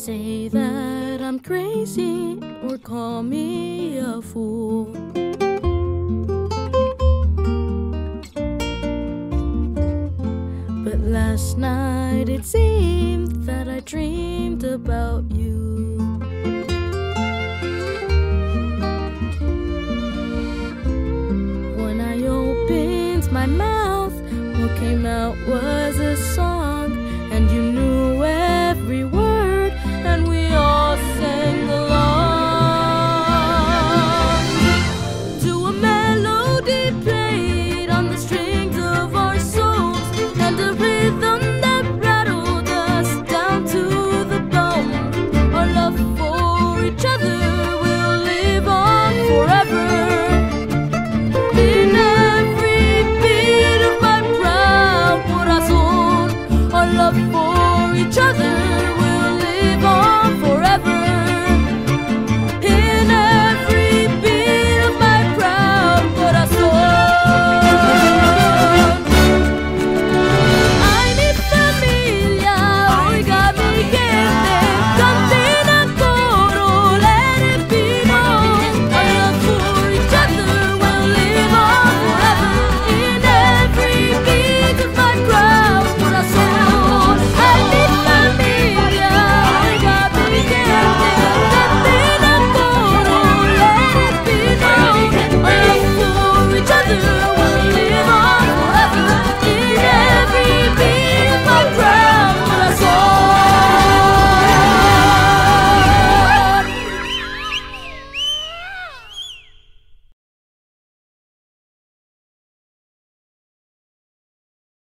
say that I'm crazy or call me a fool. But last night it seemed that I dreamed about you. When I opened my mouth, what came out was a song, and you